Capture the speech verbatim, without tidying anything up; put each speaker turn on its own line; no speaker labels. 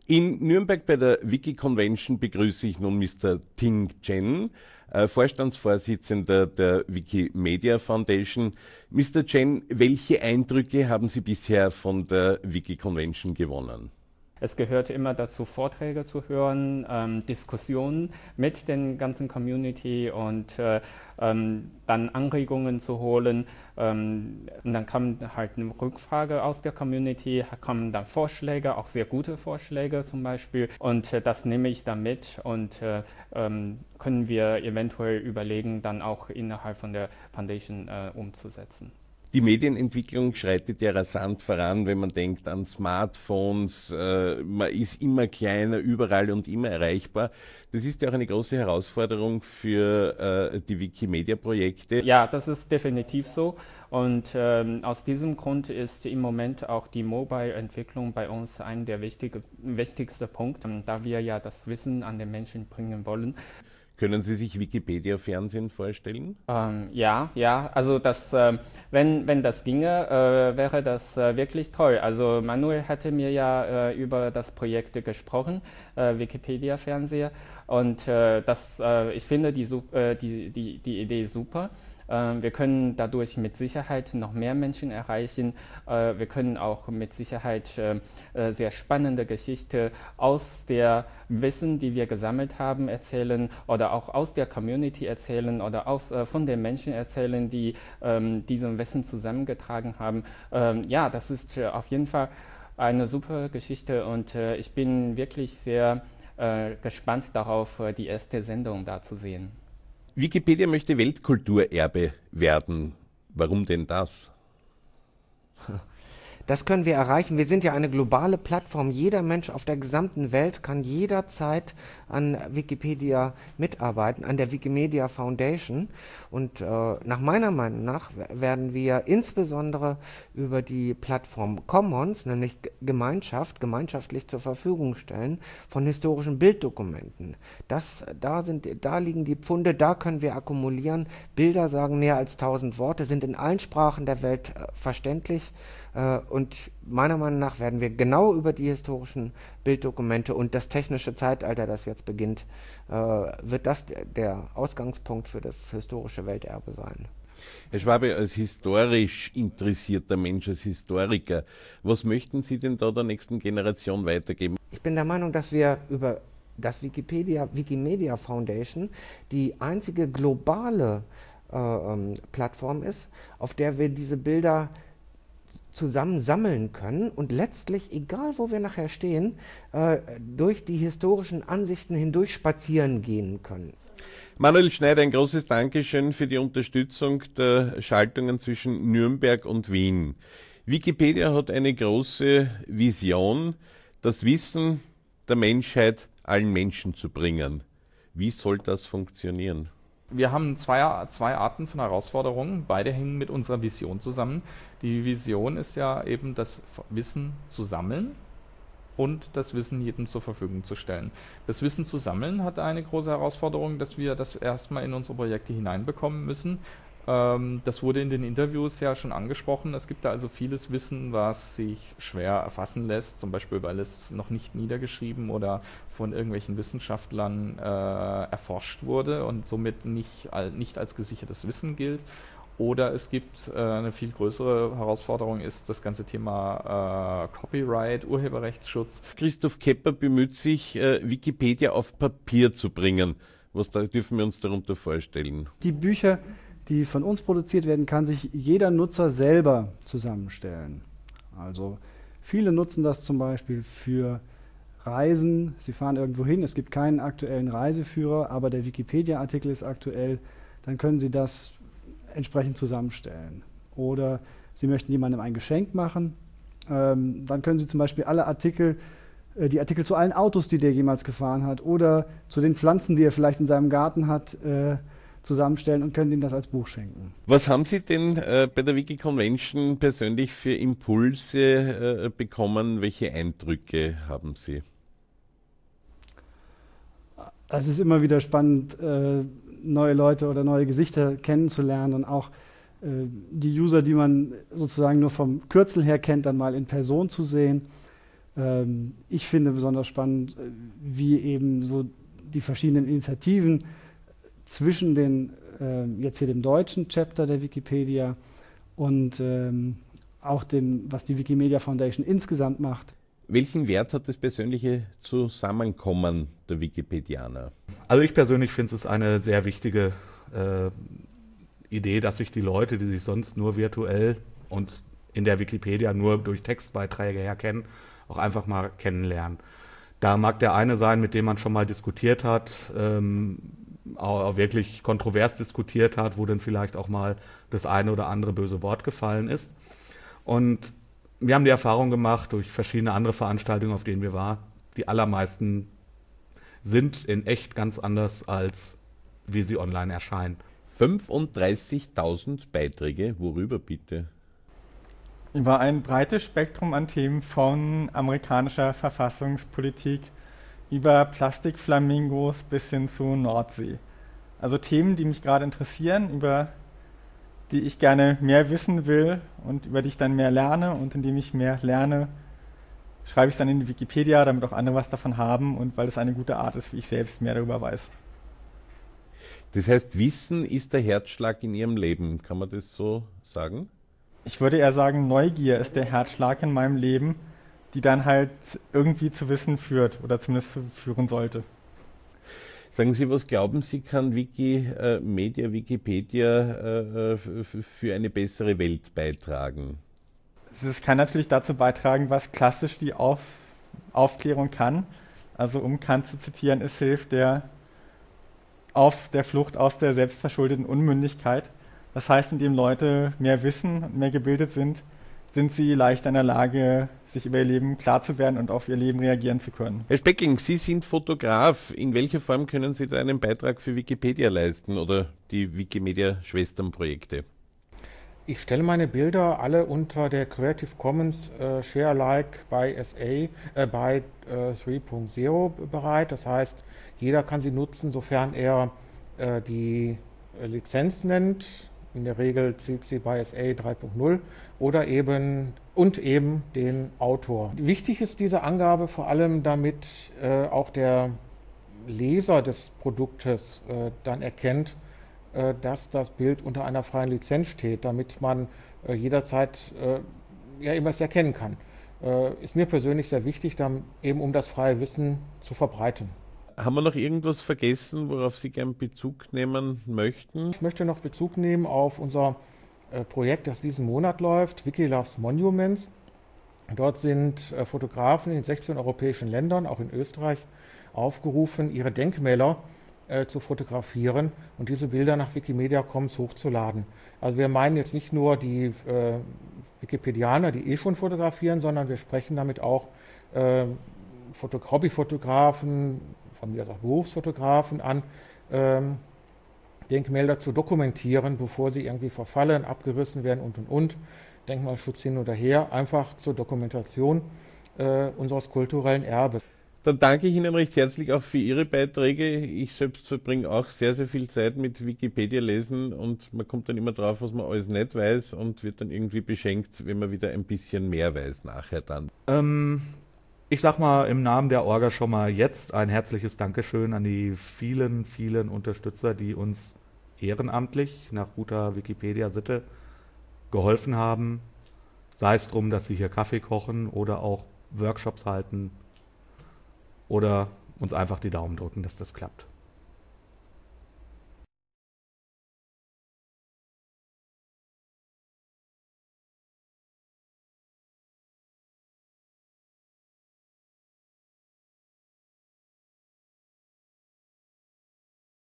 In Nürnberg bei der Wiki-Convention begrüße ich nun Mister Ting Chen, äh, Vorstandsvorsitzender der Wikimedia Foundation. Mister Chen, welche Eindrücke haben Sie bisher von der Wiki-Convention gewonnen?
Es gehört immer dazu, Vorträge zu hören, ähm, Diskussionen mit den ganzen Community und äh, ähm, dann Anregungen zu holen. Ähm, und dann kam halt eine Rückfrage aus der Community, kommen dann Vorschläge, auch sehr gute Vorschläge zum Beispiel. Und äh, das nehme ich dann mit und äh, ähm, können wir eventuell überlegen, dann auch innerhalb von der Foundation äh, umzusetzen.
Die Medienentwicklung schreitet ja rasant voran, wenn man denkt an Smartphones, äh, man ist immer kleiner, überall und immer erreichbar. Das ist ja auch eine große Herausforderung für äh, die Wikimedia-Projekte.
Ja, das ist definitiv so und ähm, aus diesem Grund ist im Moment auch die Mobile-Entwicklung bei uns ein der wichtige, wichtigste Punkte, da wir ja das Wissen an den Menschen bringen wollen.
Können Sie sich Wikipedia-Fernsehen vorstellen?
Ähm, ja, ja, also das, äh, wenn, wenn das ginge, äh, wäre das äh, wirklich toll. Also Manuel hatte mir ja äh, über das Projekt gesprochen, äh, Wikipedia-Fernseher, und äh, das, äh, ich finde die, äh, die, die, die Idee super. Äh, wir können dadurch mit Sicherheit noch mehr Menschen erreichen. Äh, wir können auch mit Sicherheit äh, sehr spannende Geschichten aus der Wissen, die wir gesammelt haben, erzählen oder auch aus der Community erzählen oder aus, äh, von den Menschen erzählen, die ähm, diesen Wissen zusammengetragen haben. Ähm, ja, das ist äh, auf jeden Fall eine super Geschichte und äh, ich bin wirklich sehr äh, gespannt darauf, äh, die erste Sendung da zu sehen.
Wikipedia möchte Weltkulturerbe werden. Warum denn das?
Das können wir erreichen. Wir sind ja eine globale Plattform. Jeder Mensch auf der gesamten Welt kann jederzeit an Wikipedia mitarbeiten, an der Wikimedia Foundation. Und äh, nach meiner Meinung nach werden wir insbesondere über die Plattform Commons, nämlich Gemeinschaft, gemeinschaftlich zur Verfügung stellen von historischen Bilddokumenten. Das, da, sind, da liegen die Pfunde, da können wir akkumulieren. Bilder sagen mehr als tausend Worte, sind in allen Sprachen der Welt äh, verständlich. Und meiner Meinung nach werden wir genau über die historischen Bilddokumente und das technische Zeitalter, das jetzt beginnt, äh, wird das der Ausgangspunkt für das historische Welterbe sein.
Herr Schwabe, als historisch interessierter Mensch, als Historiker, was möchten Sie denn da der nächsten Generation weitergeben?
Ich bin der Meinung, dass wir über das Wikipedia, Wikimedia Foundation die einzige globale äh, ähm, Plattform ist, auf der wir diese Bilder zusammen sammeln können und letztlich, egal wo wir nachher stehen, äh, durch die historischen Ansichten hindurch spazieren gehen können.
Manuel Schneider, ein großes Dankeschön für die Unterstützung der Schaltungen zwischen Nürnberg und Wien. Wikipedia hat eine große Vision, das Wissen der Menschheit allen Menschen zu bringen. Wie soll das funktionieren?
Wir haben zwei, zwei Arten von Herausforderungen, beide hängen mit unserer Vision zusammen. Die Vision ist ja eben, das Wissen zu sammeln und das Wissen jedem zur Verfügung zu stellen. Das Wissen zu sammeln hat eine große Herausforderung, dass wir das erstmal in unsere Projekte hineinbekommen müssen. Ähm, das wurde in den Interviews ja schon angesprochen. Es gibt da also vieles Wissen, was sich schwer erfassen lässt, zum Beispiel weil es noch nicht niedergeschrieben oder von irgendwelchen Wissenschaftlern äh, erforscht wurde und somit nicht, nicht als gesichertes Wissen gilt. Oder es gibt äh, eine viel größere Herausforderung, ist das ganze Thema äh, Copyright, Urheberrechtsschutz.
Christoph Kepper bemüht sich, äh, Wikipedia auf Papier zu bringen. Was da, dürfen wir uns darunter vorstellen?
Die Bücher, die von uns produziert werden, kann sich jeder Nutzer selber zusammenstellen. Also viele nutzen das zum Beispiel für Reisen. Sie fahren irgendwo hin, es gibt keinen aktuellen Reiseführer, aber der Wikipedia-Artikel ist aktuell. Dann können Sie das entsprechend zusammenstellen. Oder Sie möchten jemandem ein Geschenk machen. Ähm, dann können Sie zum Beispiel alle Artikel, äh, die Artikel zu allen Autos, die der jemals gefahren hat, oder zu den Pflanzen, die er vielleicht in seinem Garten hat, äh, zusammenstellen und können ihm das als Buch schenken.
Was haben Sie denn äh, bei der Wiki-Convention persönlich für Impulse äh, bekommen? Welche Eindrücke haben Sie?
Es ist immer wieder spannend, äh, neue Leute oder neue Gesichter kennenzulernen und auch äh, die User, die man sozusagen nur vom Kürzel her kennt, dann mal in Person zu sehen. Ähm, ich finde besonders spannend, wie eben so die verschiedenen Initiativen zwischen den, äh, jetzt hier dem deutschen Chapter der Wikipedia und ähm, auch dem, was die Wikimedia Foundation insgesamt macht.
Welchen Wert hat das persönliche Zusammenkommen der Wikipedianer?
Also ich persönlich finde es eine sehr wichtige äh, Idee, dass sich die Leute, die sich sonst nur virtuell und in der Wikipedia nur durch Textbeiträge herkennen, auch einfach mal kennenlernen. Da mag der eine sein, mit dem man schon mal diskutiert hat, ähm, auch, auch wirklich kontrovers diskutiert hat, wo dann vielleicht auch mal das eine oder andere böse Wort gefallen ist. Und wir haben die Erfahrung gemacht durch verschiedene andere Veranstaltungen, auf denen wir waren, die allermeisten sind in echt ganz anders, als wie sie online erscheinen.
fünfunddreißigtausend Beiträge, worüber bitte?
Über ein breites Spektrum an Themen von amerikanischer Verfassungspolitik über Plastikflamingos bis hin zu Nordsee. Also Themen, die mich gerade interessieren, über die ich gerne mehr wissen will und über die ich dann mehr lerne, und indem ich mehr lerne, schreibe ich es dann in die Wikipedia, damit auch andere was davon haben und weil es eine gute Art ist, wie ich selbst mehr darüber weiß.
Das heißt, Wissen ist der Herzschlag in Ihrem Leben, kann man das so sagen?
Ich würde eher sagen, Neugier ist der Herzschlag in meinem Leben, die dann halt irgendwie zu Wissen führt oder zumindest zu führen sollte.
Sagen Sie, was glauben Sie, kann Wikimedia, Wikipedia äh, für eine bessere Welt beitragen?
Es kann natürlich dazu beitragen, was klassisch die Auf Aufklärung kann. Also um Kant zu zitieren, es hilft der auf der Flucht aus der selbstverschuldeten Unmündigkeit. Das heißt, indem Leute mehr wissen und mehr gebildet sind, sind sie leichter in der Lage, sich über ihr Leben klar zu werden und auf ihr Leben reagieren zu können.
Herr Speckling, Sie sind Fotograf. In welcher Form können Sie da einen Beitrag für Wikipedia leisten oder die Wikimedia-Schwesternprojekte?
Ich stelle meine Bilder alle unter der Creative Commons äh, Share Alike by S A, äh, by äh, drei Punkt null bereit. Das heißt, jeder kann sie nutzen, sofern er äh, die äh, Lizenz nennt. In der Regel C C by S A drei Punkt null oder eben und eben den Autor. Wichtig ist diese Angabe vor allem, damit äh, auch der Leser des Produktes äh, dann erkennt, äh, dass das Bild unter einer freien Lizenz steht, damit man äh, jederzeit äh, ja immer es erkennen kann. Äh, ist mir persönlich sehr wichtig, dann eben um das freie Wissen zu verbreiten.
Haben wir noch irgendwas vergessen, worauf Sie gern Bezug nehmen möchten?
Ich möchte noch Bezug nehmen auf unser äh, Projekt, das diesen Monat läuft, Wiki Loves Monuments. Dort sind äh, Fotografen in sechzehn europäischen Ländern, auch in Österreich, aufgerufen, ihre Denkmäler äh, zu fotografieren und diese Bilder nach Wikimedia Commons hochzuladen. Also wir meinen jetzt nicht nur die äh, Wikipedianer, die eh schon fotografieren, sondern wir sprechen damit auch äh, Foto Hobbyfotografen, von mir aus auch Berufsfotografen an, ähm, Denkmäler zu dokumentieren, bevor sie irgendwie verfallen, abgerissen werden und und und. Denkmalschutz hin oder her, einfach zur Dokumentation äh, unseres kulturellen Erbes.
Dann danke ich Ihnen recht herzlich auch für Ihre Beiträge. Ich selbst verbringe auch sehr, sehr viel Zeit mit Wikipedia lesen und man kommt dann immer drauf, was man alles nicht weiß und wird dann irgendwie beschenkt, wenn man wieder ein bisschen mehr weiß nachher dann.
Ähm, ich sag mal im Namen der Orga schon mal jetzt ein herzliches Dankeschön an die vielen, vielen Unterstützer, die uns ehrenamtlich nach guter Wikipedia-Sitte geholfen haben. Sei es drum, dass sie hier Kaffee kochen oder auch Workshops halten oder uns einfach die Daumen drücken, dass das klappt.